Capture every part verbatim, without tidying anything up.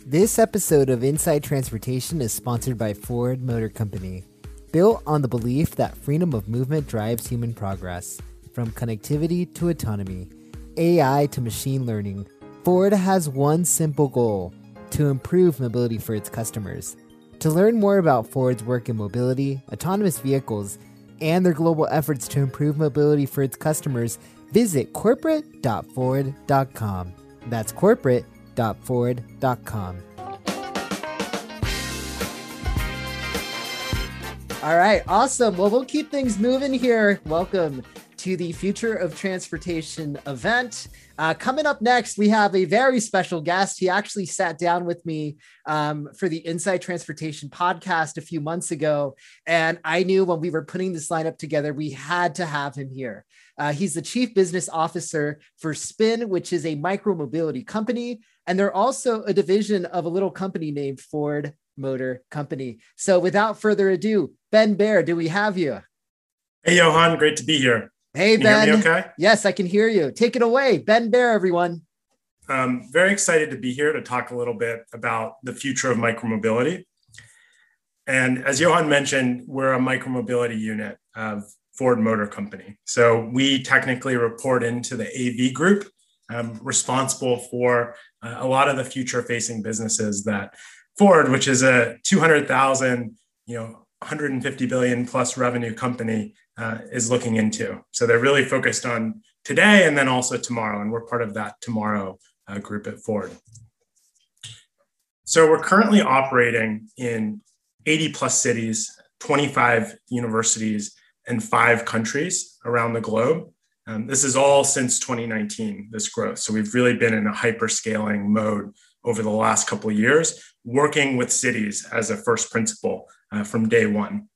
This episode of Inside Transportation is sponsored by Ford Motor Company. Built on the belief that freedom of movement drives human progress, from connectivity to autonomy, A I to machine learning, Ford has one simple goal: to improve mobility for its customers. To learn more about Ford's work in mobility, autonomous vehicles, and their global efforts to improve mobility for its customers, visit corporate dot ford dot com. That's corporate dot ford dot com. All right, awesome. Well, we'll keep things moving here. Welcome to the Future of Transportation event. Uh, coming up next, we have a very special guest. He actually sat down with me um, for the Inside Transportation podcast a few months ago, and I knew when we were putting this lineup together, we had to have him here. Uh, he's the Chief Business Officer for Spin, which is a micromobility company, and they're also a division of a little company named Ford Motor Company. So without further ado, Ben Baer, do we have you? Hey, Johan, great to be here. Hey, can Ben. You hear me okay? Yes, I can hear you. Take it away. Ben Baer, everyone. I'm very excited to be here to talk a little bit about the future of micromobility. And as Johan mentioned, we're a micromobility unit of Ford Motor Company. So we technically report into the A V group, um, responsible for uh, a lot of the future-facing businesses that Ford, which is a two hundred thousand, you know, one hundred fifty billion plus revenue company, uh, is looking into. So they're really focused on today and then also tomorrow, and we're part of that tomorrow uh, group at Ford. So we're currently operating in eighty plus cities, twenty-five universities, and five countries around the globe. Um, this is all since twenty nineteen, this growth. So we've really been in a hyper-scaling mode over the last couple of years, working with cities as a first principle uh, from day one.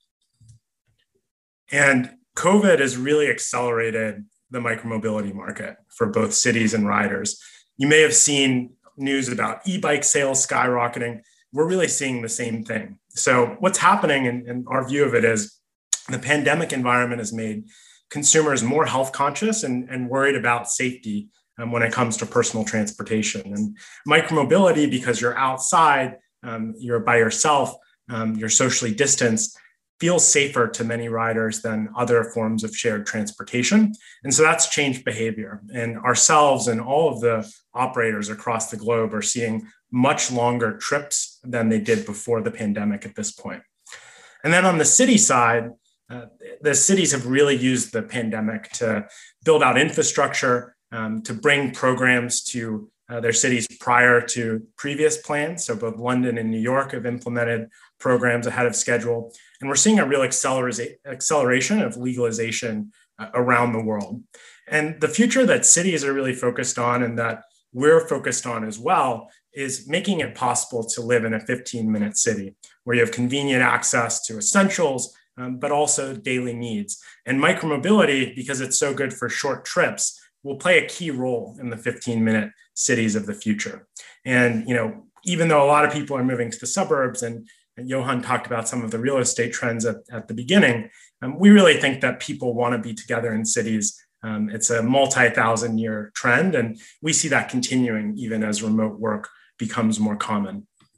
And COVID has really accelerated the micromobility market for both cities and riders. You may have seen news about e-bike sales skyrocketing. We're really seeing the same thing. So what's happening, and, and our view of it is, the pandemic environment has made consumers more health conscious and, and worried about safety um, when it comes to personal transportation. And micromobility, because you're outside, um, you're by yourself, um, you're socially distanced, feels safer to many riders than other forms of shared transportation. And so that's changed behavior. And ourselves and all of the operators across the globe are seeing much longer trips than they did before the pandemic at this point. And then on the city side, Uh, the cities have really used the pandemic to build out infrastructure, um, to bring programs to uh, their cities prior to previous plans. So both London and New York have implemented programs ahead of schedule. And we're seeing a real accelera- acceleration of legalization uh, around the world. And the future that cities are really focused on, and that we're focused on as well, is making it possible to live in a fifteen minute city where you have convenient access to essentials, Um, but also daily needs. And micromobility, because it's so good for short trips, will play a key role in the fifteen minute cities of the future. And, you know, even though a lot of people are moving to the suburbs, and, and Johan talked about some of the real estate trends at, at the beginning, um, we really think that people want to be together in cities. Um, it's a multi-thousand year trend, and we see that continuing even as remote work becomes more common.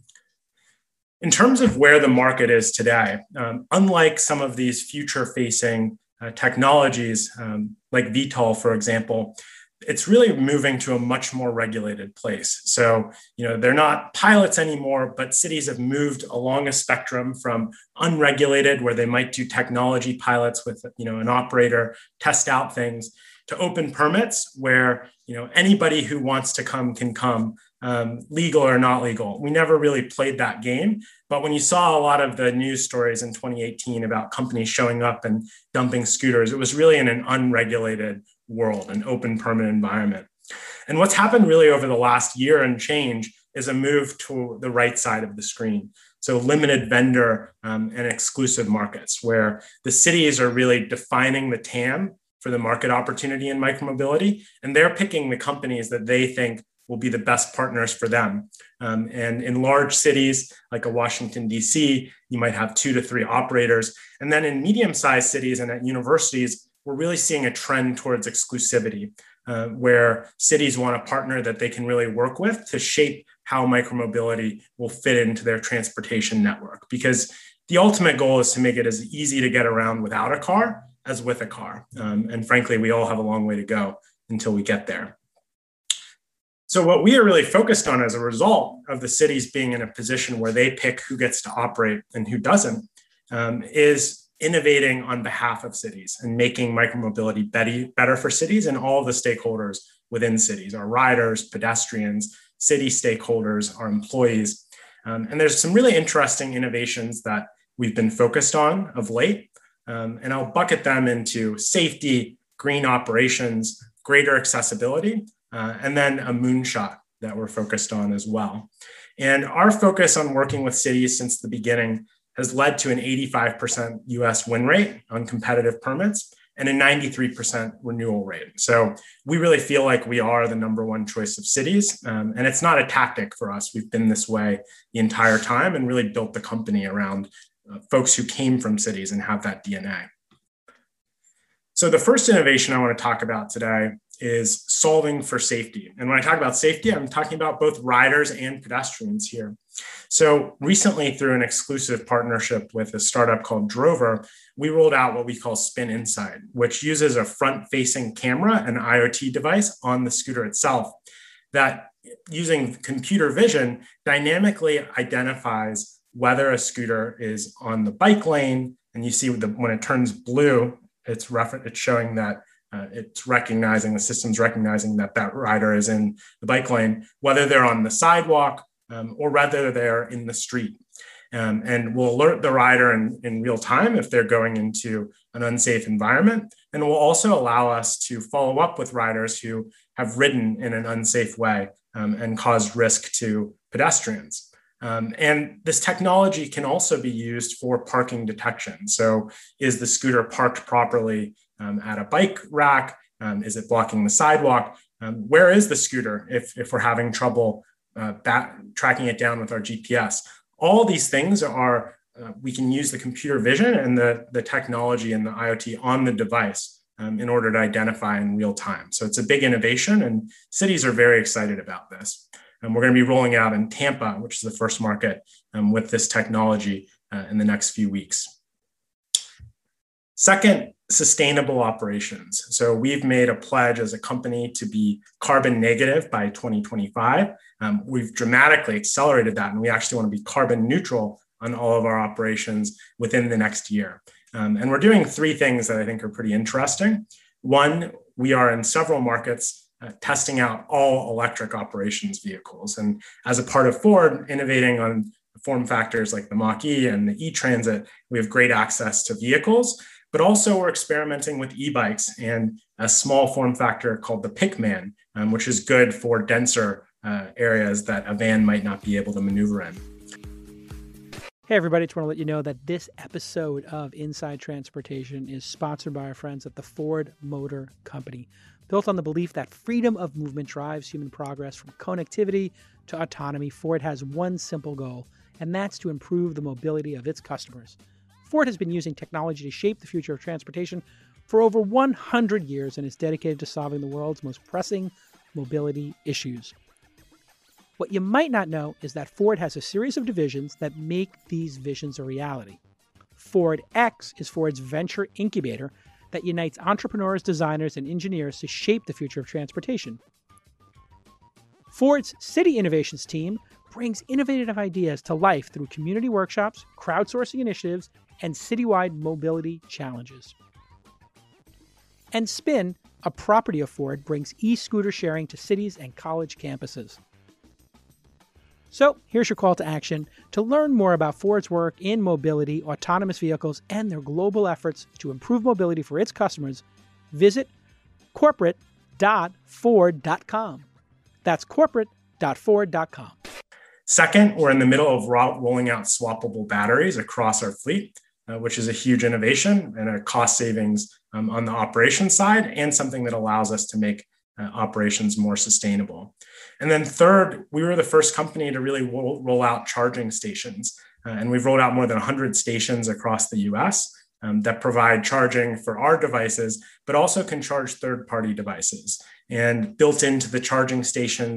In terms of where the market is today, um, unlike some of these future-facing uh, technologies, um, like V TOL, for example, it's really moving to a much more regulated place. So, you know, they're not pilots anymore, but cities have moved along a spectrum from unregulated, where they might do technology pilots with, you know, an operator, test out things, to open permits, where, you know, anybody who wants to come can come. Um, legal or not legal. We never really played that game. But when you saw a lot of the news stories in twenty eighteen about companies showing up and dumping scooters, it was really in an unregulated world, an open permit environment. And what's happened really over the last year and change is a move to the right side of the screen. So limited vendor um, and exclusive markets, where the cities are really defining the T A M for the market opportunity in micromobility. And they're picking the companies that they think will be the best partners for them. Um, and in large cities like a Washington, D C, you might have two to three operators. And then in medium-sized cities and at universities, we're really seeing a trend towards exclusivity, uh, where cities want a partner that they can really work with to shape how micromobility will fit into their transportation network. Because the ultimate goal is to make it as easy to get around without a car as with a car. Um, and frankly, we all have a long way to go until we get there. So what we are really focused on as a result of the cities being in a position where they pick who gets to operate and who doesn't um, is innovating on behalf of cities and making micromobility better for cities and all the stakeholders within cities, our riders, pedestrians, city stakeholders, our employees. Um, and there's some really interesting innovations that we've been focused on of late. Um, and I'll bucket them into safety, green operations, greater accessibility, uh, and then a moonshot that we're focused on as well. And our focus on working with cities since the beginning has led to an eighty-five percent U S win rate on competitive permits and a ninety-three percent renewal rate. So we really feel like we are the number one choice of cities. Um, and it's not a tactic for us. We've been this way the entire time and really built the company around uh, folks who came from cities and have that D N A. So the first innovation I want to talk about today is solving for safety. And when I talk about safety, I'm talking about both riders and pedestrians here. So recently, through an exclusive partnership with a startup called Drover, we rolled out what we call Spin Insight, which uses a front-facing camera and IoT device on the scooter itself that, using computer vision, dynamically identifies whether a scooter is on the bike lane. And you see the, when it turns blue, it's, refer- it's showing that Uh, it's recognizing, the system's recognizing that that rider is in the bike lane, whether they're on the sidewalk um, or whether they're in the street. Um, and will alert the rider in, in real time if they're going into an unsafe environment. And will also allow us to follow up with riders who have ridden in an unsafe way um, and caused risk to pedestrians. Um, and this technology can also be used for parking detection. So is the scooter parked properly um, at a bike rack? Um, is it blocking the sidewalk? Um, where is the scooter if, if we're having trouble uh, back, tracking it down with our G P S? All these things are, uh, we can use the computer vision and the, the technology and the IoT on the device um, in order to identify in real time. So it's a big innovation and cities are very excited about this. And we're going to be rolling out in Tampa, which is the first market um, with this technology uh, in the next few weeks. Second, sustainable operations. So we've made a pledge as a company to be carbon negative by twenty twenty-five. Um, we've dramatically accelerated that, and we actually want to be carbon neutral on all of our operations within the next year. Um, and we're doing three things that I think are pretty interesting. One, we are in several markets Uh, testing out all electric operations vehicles. And as a part of Ford, innovating on form factors like the Mach-E and the E-Transit, we have great access to vehicles, but also we're experimenting with e-bikes and a small form factor called the Pickman, um, which is good for denser uh, areas that a van might not be able to maneuver in. Hey everybody, just want to let you know that this episode of Inside Transportation is sponsored by our friends at the Ford Motor Company. Built on the belief that freedom of movement drives human progress from connectivity to autonomy, Ford has one simple goal, and that's to improve the mobility of its customers. Ford has been using technology to shape the future of transportation for over one hundred years and is dedicated to solving the world's most pressing mobility issues. What you might not know is that Ford has a series of divisions that make these visions a reality. Ford X is Ford's venture incubator that unites entrepreneurs, designers, and engineers to shape the future of transportation. Ford's City Innovations team brings innovative ideas to life through community workshops, crowdsourcing initiatives, and citywide mobility challenges. And Spin, a property of Ford, brings e-scooter sharing to cities and college campuses. So here's your call to action. To learn more about Ford's work in mobility, autonomous vehicles, and their global efforts to improve mobility for its customers, visit corporate dot ford dot com. That's corporate dot ford dot com. Second, we're in the middle of ro- rolling out swappable batteries across our fleet, uh, which is a huge innovation and a cost savings um, on the operations side and something that allows us to make uh, operations more sustainable. And then third, we were the first company to really roll, roll out charging stations. Uh, and we've rolled out more than one hundred stations across the U S um, that provide charging for our devices, but also can charge third-party devices. And built into the charging stations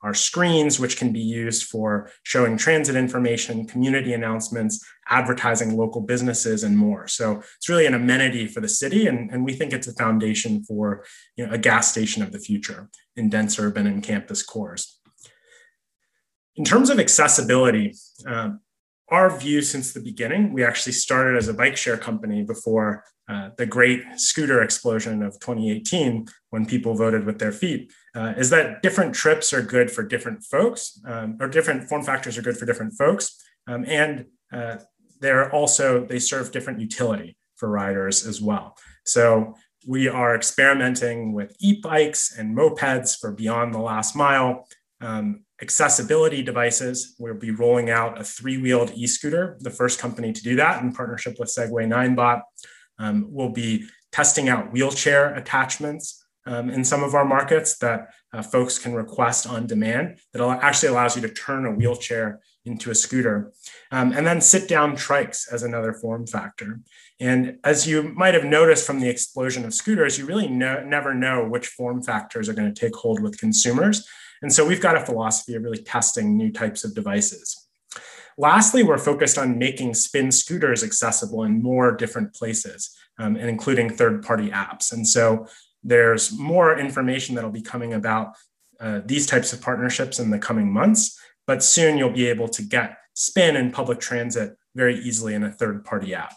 our screens, which can be used for showing transit information, community announcements, advertising local businesses, and more. So it's really an amenity for the city, and, and we think it's a foundation for, you know, a gas station of the future in dense urban and campus cores. In terms of accessibility, uh, our view since the beginning, we actually started as a bike share company before uh, the great scooter explosion of twenty eighteen, when people voted with their feet, uh, is that different trips are good for different folks, um, or different form factors are good for different folks. Um, and uh, they're also, they serve different utility for riders as well. So we are experimenting with e-bikes and mopeds for beyond the last mile. Um, accessibility devices. We'll be rolling out a three-wheeled e-scooter, the first company to do that in partnership with Segway Ninebot. Um, we'll be testing out wheelchair attachments um, in some of our markets that uh, folks can request on demand that actually allows you to turn a wheelchair into a scooter. Um, and then sit-down trikes as another form factor. And as you might have noticed from the explosion of scooters, you really know, never know which form factors are going to take hold with consumers. And so we've got a philosophy of really testing new types of devices. Lastly, we're focused on making spin scooters accessible in more different places, um, and including third-party apps. And so there's more information that'll be coming about uh, these types of partnerships in the coming months, but soon you'll be able to get spin in public transit very easily in a third-party app.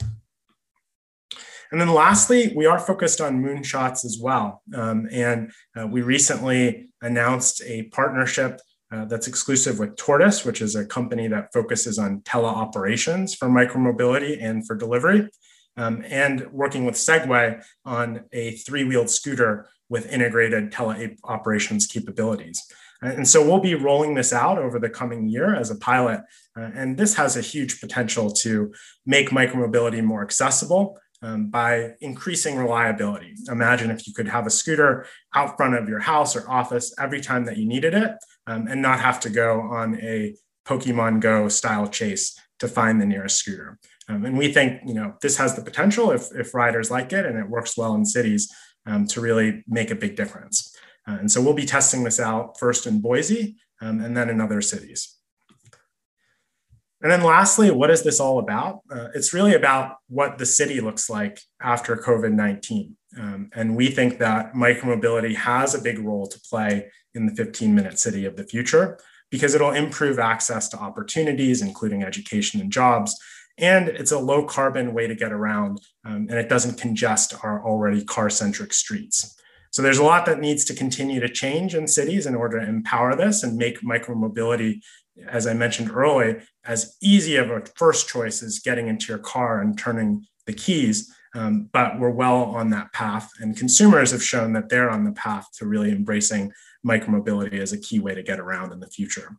And then lastly, we are focused on moonshots as well. Um, and uh, we recently announced a partnership uh, that's exclusive with Tortoise, which is a company that focuses on teleoperations for micromobility and for delivery, um, and working with Segway on a three-wheeled scooter with integrated teleoperations capabilities. And so we'll be rolling this out over the coming year as a pilot. Uh, and this has a huge potential to make micromobility more accessible, Um, by increasing reliability. Imagine if you could have a scooter out front of your house or office every time that you needed it, um, and not have to go on a Pokemon Go style chase to find the nearest scooter. Um, and we think, you know, this has the potential, if, if riders like it and it works well in cities, um, to really make a big difference. Uh, and so we'll be testing this out first in Boise, um, and then in other cities. And then lastly, what is this all about? Uh, it's really about what the city looks like after COVID nineteen. Um, and we think that micromobility has a big role to play in the fifteen minute city of the future, because it'll improve access to opportunities, including education and jobs. And it's a low carbon way to get around, um, and it doesn't congest our already car-centric streets. So there's a lot that needs to continue to change in cities in order to empower this and make micromobility, as I mentioned earlier, as easy of a first choice as getting into your car and turning the keys. Um, but we're well on that path. And consumers have shown that they're on the path to really embracing micromobility as a key way to get around in the future.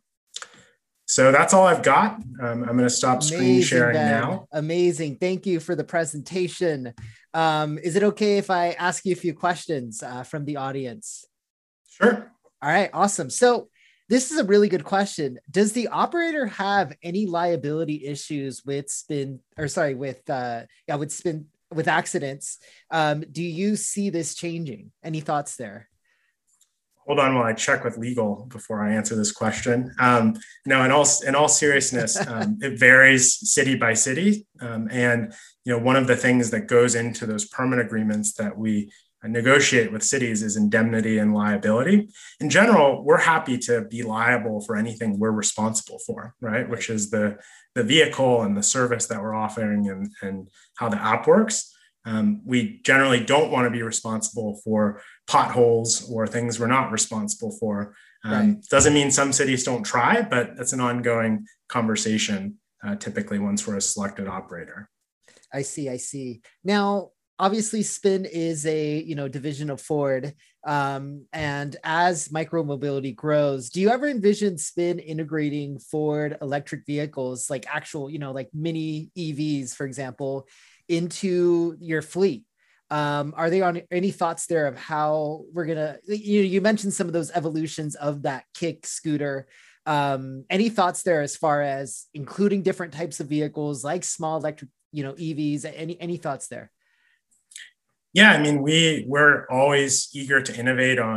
So that's all I've got. Um, I'm going to stop Amazing, screen sharing Ben. now. Amazing. Thank you for the presentation. Um, is it okay if I ask you a few questions uh, from the audience? Sure. All right, awesome. So this is a really good question. Does the operator have any liability issues with spin, or sorry, with uh, yeah, with spin, with accidents? Um, do you see this changing? Any thoughts there? Hold on while I check with legal before I answer this question. Um, no, in all in all seriousness, um, it varies city by city, um, and you know, one of the things that goes into those permit agreements that we negotiate with cities is indemnity and liability. In general, we're happy to be liable for anything we're responsible for, right? Which is the the vehicle and the service that we're offering, and and how the app works. Um, we generally don't want to be responsible for potholes or things we're not responsible for. Um, right. Doesn't mean some cities don't try, but that's an ongoing conversation, uh, typically once we're a selected operator. I see, I see. Now, obviously, Spin is a you know division of Ford, um, and as micromobility grows, do you ever envision Spin integrating Ford electric vehicles, like actual you know like mini E Vs, for example, into your fleet? Um, are there on any thoughts there of how we're gonna? You you mentioned some of those evolutions of that kick scooter. Um, any thoughts there as far as including different types of vehicles like small electric, you know, E Vs? Any any thoughts there? Yeah, I mean, we we're always eager to innovate on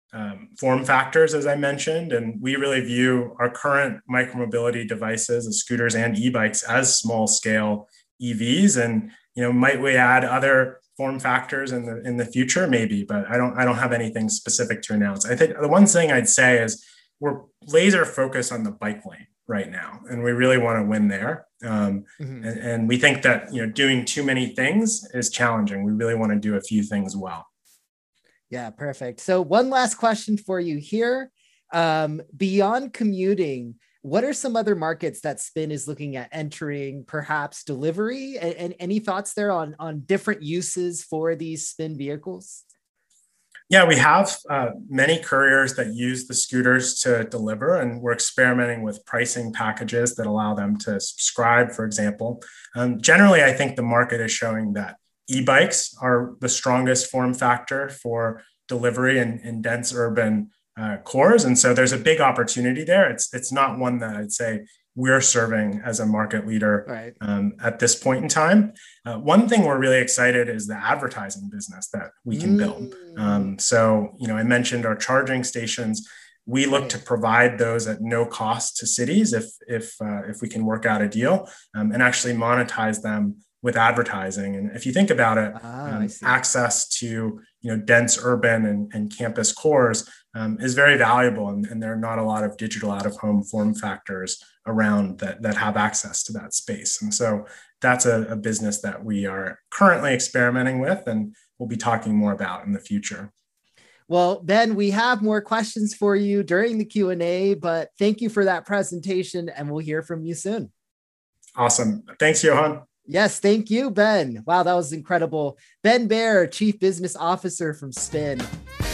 um, form factors, as I mentioned, and we really view our current micromobility devices, as scooters and e-bikes, as small scale E Vs. And you know, might we add other form factors in the in the future? Maybe, but I don't I don't have anything specific to announce. I think the one thing I'd say is we're laser focused on the bike lane right now, and we really want to win there. Um, mm-hmm. and, and we think that you know doing too many things is challenging. We really want to do a few things well. Yeah, perfect. So one last question for you here. Um, beyond commuting, what are some other markets that Spin is looking at entering, perhaps delivery? And, and any thoughts there on, on different uses for these Spin vehicles? Yeah, we have uh, many couriers that use the scooters to deliver, and we're experimenting with pricing packages that allow them to subscribe, for example. Um, generally, I think the market is showing that e-bikes are the strongest form factor for delivery in, in dense urban uh, cores. And so there's a big opportunity there. It's, it's not one that I'd say we're serving as a market leader right. um, at this point in time. Uh, one thing we're really excited is the advertising business that we can mm. build. Um, so, you know, I mentioned our charging stations. We look right. to provide those at no cost to cities if, if, uh, if we can work out a deal um, and actually monetize them with advertising. And if you think about it, ah, um, access to you know dense urban and, and campus cores um, is very valuable, and, and there are not a lot of digital out-of-home form factors around that, that have access to that space. And so that's a, a business that we are currently experimenting with and we'll be talking more about in the future. Well, Ben, we have more questions for you during the Q and A, but thank you for that presentation and we'll hear from you soon. Awesome. Thanks, Johan. Yes, thank you, Ben. Wow, that was incredible. Ben Baer, Chief Business Officer from Spin.